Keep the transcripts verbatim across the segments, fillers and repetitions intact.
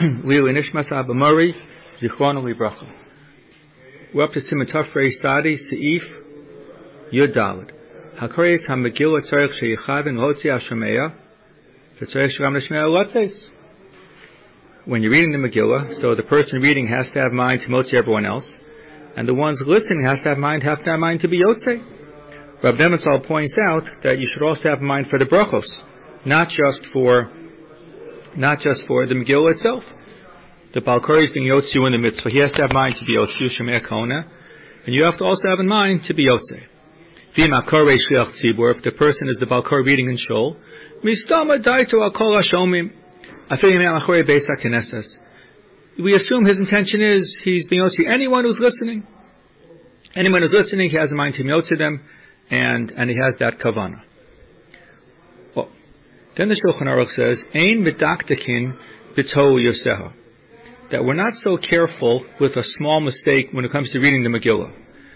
Liu Nishmas Abba Murray, Zichron Libracha. We're up to Siman Tafrei Sadi, Seif, Yud Daled. Hakoreis HaMegillah Tzarech Sheyichaven Lotzi HaShomeya, Tzarech Shram L'Shmeya Lotzes. When you're reading the Megillah, so the person reading has to have mind to motzi everyone else, and the ones listening has to have mind, have to have mind to be Yotzei. Rab Nebenzahl points out that you should also have mind for the brachos, not just for not just for the Megillah itself. The Balkari is being Yotzu in the mitzvah. He has to have mind to be Yotzu, Shemei Kona, and you have to also have in mind to be Yotzei. If the person is the Balkari reading in Shul, we assume his intention is he's being Yotzi anyone who's listening. Anyone who's listening, he has a mind to Yotzi them, and, and he has that kavanah. Well, then the Shulchan Aruch says, Ein medaktakin b'tohu yoseha, that we're not so careful with a small mistake when it comes to reading the Megillah.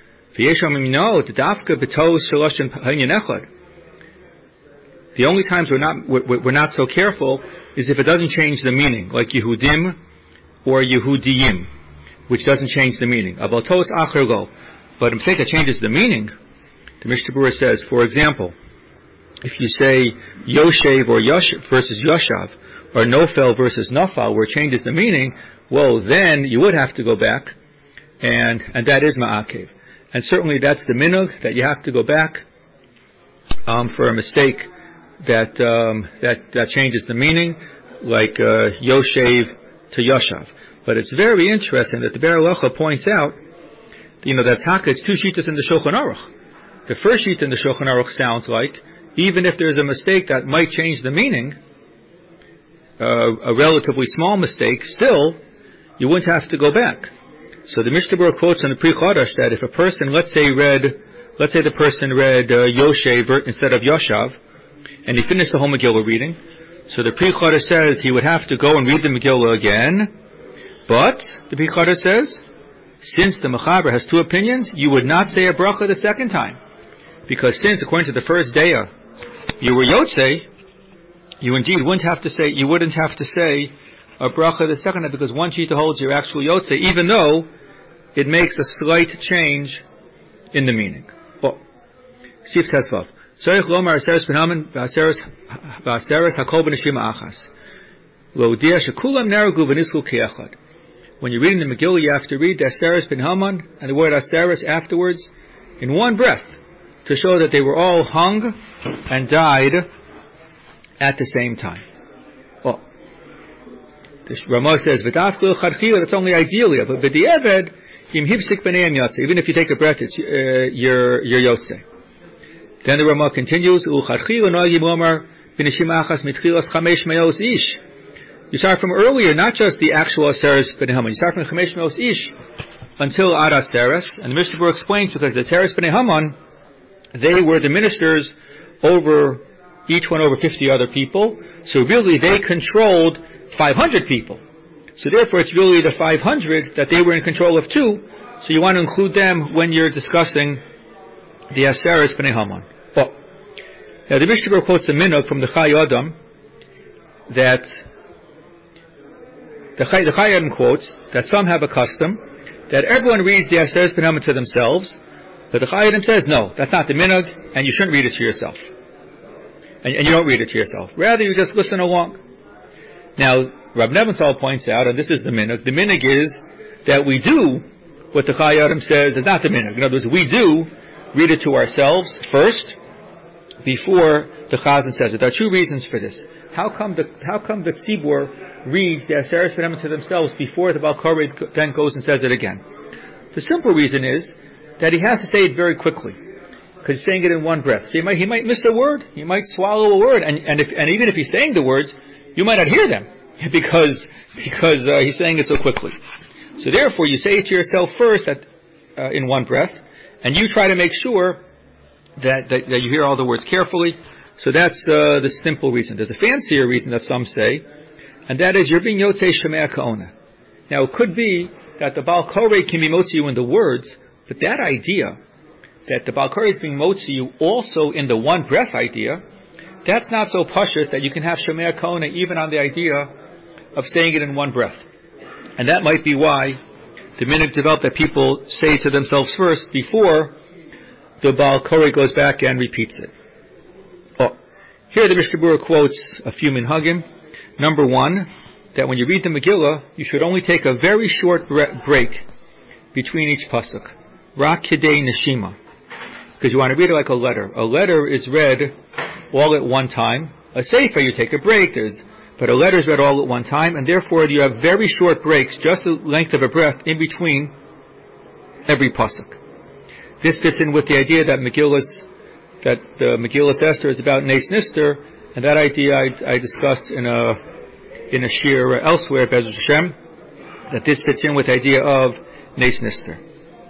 The only times we're not we're, we're not so careful is if it doesn't change the meaning, like Yehudim or Yehudiyim, which doesn't change the meaning. But a mistake that changes the meaning, the Mishnah Berurah says, for example, if you say Yoshev or Yosh versus Yoshav, or Nofel versus Nofal, where it changes the meaning, well, then you would have to go back, and and that is Ma'akev. And certainly that's the minhag, that you have to go back um, for a mistake that um, that that changes the meaning, like uh, Yoshev to Yoshav. But it's very interesting that the Be'er Halacha points out, you know, that Taka, it's two shittas in the Shulchan Aruch. The first sheet in the Shulchan Aruch sounds like, even if there's a mistake that might change the meaning, uh, a relatively small mistake, still, you wouldn't have to go back. So the Mishnah Berurah quotes on the Pri Chodesh that if a person, let's say, read, let's say the person read uh, Yoshev instead of Yoshav, and he finished the whole Megillah reading, so the Pri Chodesh says he would have to go and read the Megillah again, but, the Pri Chodesh says, since the Mechaber has two opinions, you would not say a bracha the second time. Because since, according to the first daya, you were Yotzei, you indeed wouldn't have to say, you wouldn't have to say a bracha the second time, because one shita holds you're actually Yotzei, even though it makes a slight change in the meaning. Oh. Sif Tesvav. Tzarech lomar aseres b'naman v'aseres hakol b'neshima achas. L'odia shekulam neragu v'nislu ki'echad. When you're reading the Megillah, you have to read the aseres ben Haman and the word aseres afterwards in one breath, to show that they were all hung and died at the same time. Oh. The Ramah says, "V'dafkil chadchila." That's only ideally, but b'di'eved im hipsik b'neim yotzei. Even if you take a breath, it's uh, your your yotzei. Then the Ramah continues, "U'chadchila noagim lomar b'neshim achas mitchilas chamesh me'os ish." You start from earlier, not just the actual aseres b'nei Haman. You start from chamesh me'os ish until ad aseres, and the Mishnah Berurah explains because the aseres b'nei Haman, they were the ministers over each one over fifty other people. So really, they controlled five hundred people. So therefore, it's really the five hundred that they were in control of too. So you want to include them when you're discussing the Aseres B'nei Haman. Well, now the Mishnah Berurah quotes a minhag from the Chai Adam that the Chai, the Chai Adam quotes that some have a custom that everyone reads the Aseres B'nei Haman to themselves, but the Chai Adam says no, that's not the minhag, and you shouldn't read it to yourself. And, and you don't read it to yourself. Rather, you just listen along. Now, Rab Nebenzahl points out, and this is the minhag, the minhag is that we do what the Chai Adam says is not the minhag. In other words, we do read it to ourselves first, before the Chazan says it. There are two reasons for this. How come the how come the Tzibur reads the Aseres B'nei Haman to themselves before the Balkari then goes and says it again? The simple reason is that he has to say it very quickly, because he's saying it in one breath. So he might he might miss a word, he might swallow a word, and and if and even if he's saying the words, you might not hear them because because uh, he's saying it so quickly. So therefore, you say it to yourself first at, uh, in one breath, and you try to make sure that, that, that you hear all the words carefully. So that's uh, the simple reason. There's a fancier reason that some say, and that is you're being Yotzei Shemei Ka'ona. Now it could be that the Baal Korei can be Motzi you in the words, but that idea that the Baal Korei is being Motzi you also in the one breath idea, that's not so pashut that you can have Shemei Ka'ona even on the idea of saying it in one breath. And that might be why the minhag developed that people say to themselves first before the Baal Koreh goes back and repeats it. Oh, here the Mishnah Berurah quotes a few minhagim. Number one, that when you read the Megillah, you should only take a very short break between each pasuk. Rak Kidei Neshima. Because you want to read it like a letter. A letter is read all at one time. A sefer, you take a break, there's, but a letter is read all at one time, and therefore you have very short breaks, just the length of a breath, in between every pasuk. This fits in with the idea that Megillah's, that the Megillah's Esther is about Nes Nister, and that idea I, I discussed in a in a shir elsewhere, Be'ez Hashem, that this fits in with the idea of Nes Nister.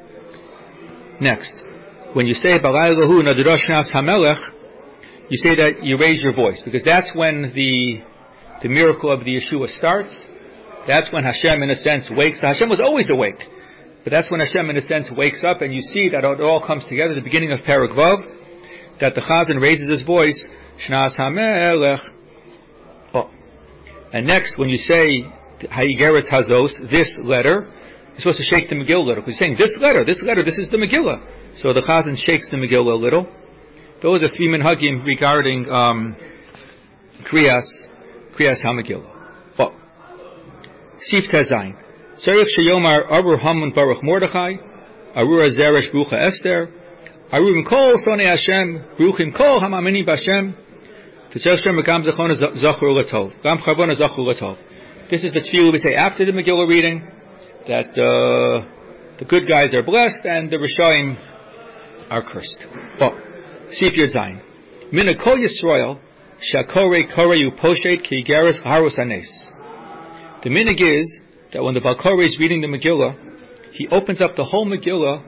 Next, when you say Balai Lahu Nadirash Nas Hamelech, you say that you raise your voice, because that's when the the miracle of the Yeshua starts. That's when Hashem, in a sense, wakes. Hashem was always awake, but that's when Hashem, in a sense, wakes up, and you see that it all comes together. The beginning of Perek Vav, that the Chazan raises his voice, Shnas Hamelech. Oh, and next, when you say Hayigeres Hazos, this letter, you're supposed to shake the Megillah a little, because you're saying this letter, this letter, this is the Megillah. So the Chazan shakes the Megillah a little. Those are three minhagim regarding um, Kriyas, Kriyas HaMegillah. Oh. Sif Tezayin. Tzarich sheyomar Arur Haman Baruch Mordechai, Arur Zeresh Brucha Esther, Arurim Kol Sonei Hashem, Bruchim Kol Hamamini Bashem, Tzarich Shem Gam Zachon Zachur Latov, Gam Chavon Zachur Latov. This is the tefillah we say after the Megillah reading, that uh, the good guys are blessed and the Rishoim are cursed. Oh. Sif Yud Zayin. Mina Kol Yisrael Shakore Koreu Poshet Ki Geras Harus Hanes. The minhag is that when the Baal Koreh is reading the Megillah, he opens up the whole Megillah,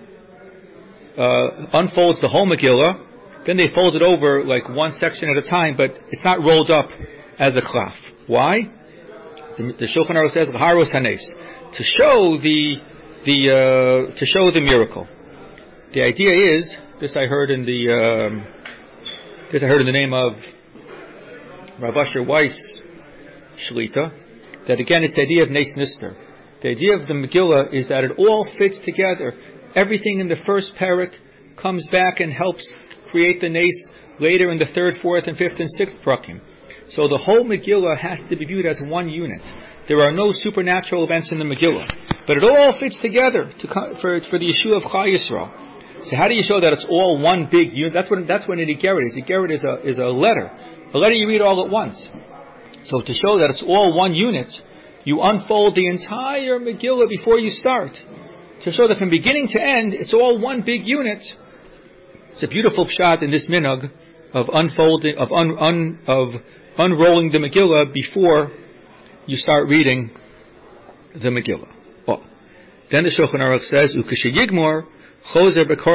uh, unfolds the whole Megillah, then they fold it over like one section at a time, but it's not rolled up as a klaf. Why? The, the Shulchan Aruch says Harus Hanes, to show the the uh, to show the miracle. The idea is, this I heard in the um, this I heard in the name of Rav Asher Weiss Shlita, that again it's the idea of Nes Nister. The idea of the Megillah is that it all fits together. Everything in the first parak comes back and helps create the Nes later in the third, fourth, and fifth and sixth prakim. So the whole Megillah has to be viewed as one unit. There are no supernatural events in the Megillah, but it all fits together to, for for the Yeshua of Chai Yisrael. So how do you show that it's all one big unit? That's what that's what an Igeret is. Igeret is a is a letter, a letter you read all at once. So to show that it's all one unit, you unfold the entire Megillah before you start, to show that from beginning to end it's all one big unit. It's a beautiful pshat in this minhag of unfolding of un, un of unrolling the Megillah before you start reading the Megillah. Well, then the Shulchan Aruch says ukashiyigmor. First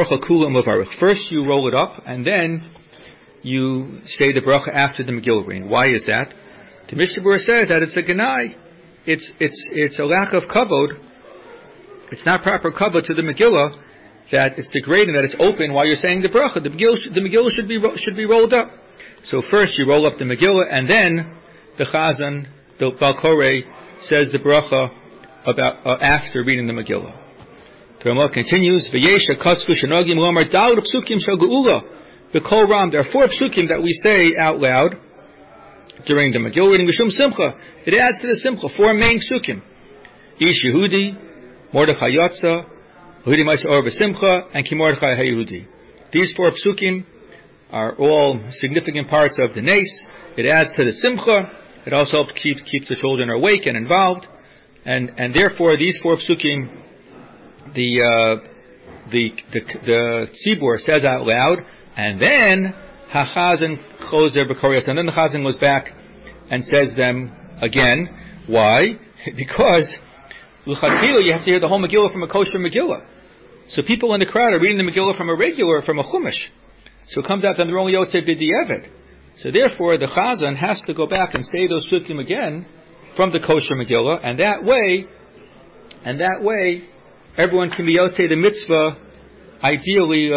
you roll it up, and then you say the bracha after the Megillah reading. Why is that? The Mishnah Berurah says that it's a ganai. It's it's it's a lack of kavod. It's not proper kavod to the Megillah that it's degrading that it's open while you're saying the bracha. The Megillah, the Megillah should be should be rolled up. So first you roll up the Megillah, and then the Chazan, the Baal Koreh, says the bracha about uh, after reading the Megillah. The Ramah continues, V'yesha kasku shenogim lomar dal psukim shel geula b'kol ram. There are four psukim that we say out loud during the Megillah reading Mishum Simcha. It adds to the Simcha, four main psukim. Ish Yehudi, Mordechai Yotza, Yehudi Ma'aseh Or B'Simcha, and Ki Mordechai HaYehudi. These four psukim are all significant parts of the Nes. It adds to the Simcha. It also helps keep keep the children awake and involved. And and therefore these four psukim the uh, the the the tzibur says out loud, and then hachazan choser b'koryas, and then the chazan goes back and says them again. Why? Because l'chadchila you have to hear the whole Megillah from a kosher Megillah. So people in the crowd are reading the Megillah from a regular, from a chumash. So it comes out that they're only yotzei b'di'evet. So therefore the chazan has to go back and say those psukim again from the kosher Megillah, and that way, and that way. Everyone can be yotzei the mitzvah, ideally,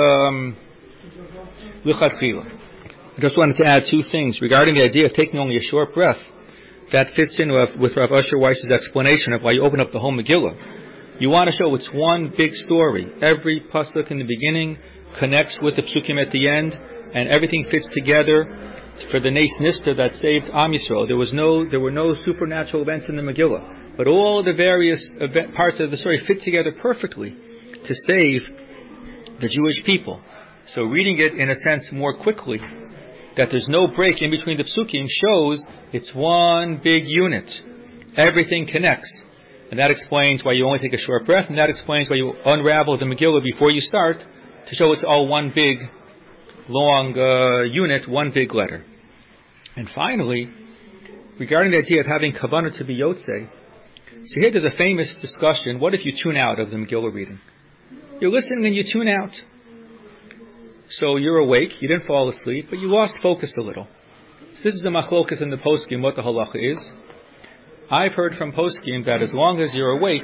l'chadchila. I just wanted to add two things regarding the idea of taking only a short breath. that fits in with, with Rav Usher Weiss's explanation of why you open up the whole Megillah. You want to show it's one big story. Every pasuk in the beginning connects with the psukim at the end, and everything fits together for the Nes Nista that saved Am Yisrael. There was no, there were no supernatural events in the Megillah, but all the various event, parts of the story fit together perfectly to save the Jewish people. So reading it in a sense more quickly, that there's no break in between the psukim, shows it's one big unit. Everything connects. And that explains why you only take a short breath, and that explains why you unravel the Megillah before you start, to show it's all one big, long uh, unit, one big letter. And finally, regarding the idea of having kavanah to be yotzei, so here there's a famous discussion, what if you tune out of the Megillah reading? You're listening and you tune out. So you're awake, you didn't fall asleep, but you lost focus a little. So this is the machlokas in the poskim, what the halacha is. I've heard from poskim that as long as you're awake,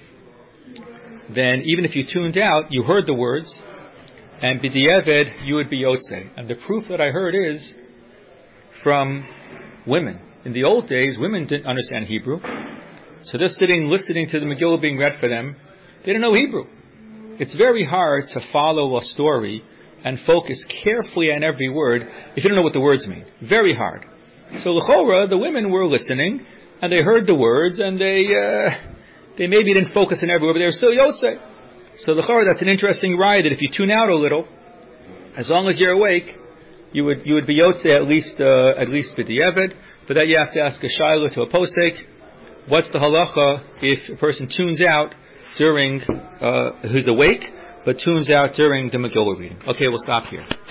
then even if you tuned out, you heard the words, and b'di'eved, you would be yotzei. And the proof that I heard is from women. In the old days, women didn't understand Hebrew, so they're sitting listening to the Megillah being read for them. They didn't know Hebrew. It's very hard to follow a story and focus carefully on every word if you don't know what the words mean. Very hard. So l'chora, the women were listening, and they heard the words, and they uh, they maybe didn't focus on every word, but they were still yotzei. So l'chora, that's an interesting ride, that if you tune out a little, as long as you're awake, you would you would be yotzei at least uh, at least b'di'eved. For that you have to ask a shayla to a posek. What's the halacha if a person tunes out during, uh, who's awake, but tunes out during the Megillah reading? Okay, we'll stop here.